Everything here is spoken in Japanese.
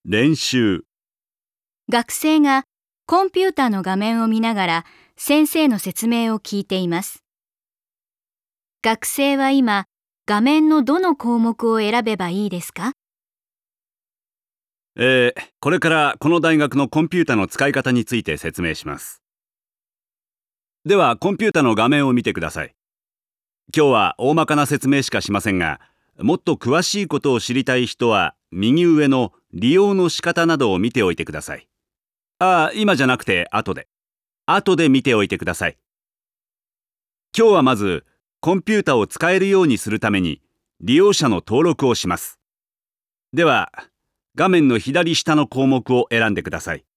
練習。 学生がコンピューターの画面を見ながら先生の説明を聞いています。学生は今、画面のどの項目を選べばいいですか？ これからこの大学のコンピュータの使い方について説明します。では、コンピュータの画面を見てください。今日は大まかな説明しかしませんが、もっと詳しいことを知りたい人は、右上の利用の仕方などを見ておいてください。今じゃなくて後で。後で見ておいてください。今日はまず、コンピュータを使えるようにするために、利用者の登録をします。では、画面の左下の項目を選んでください。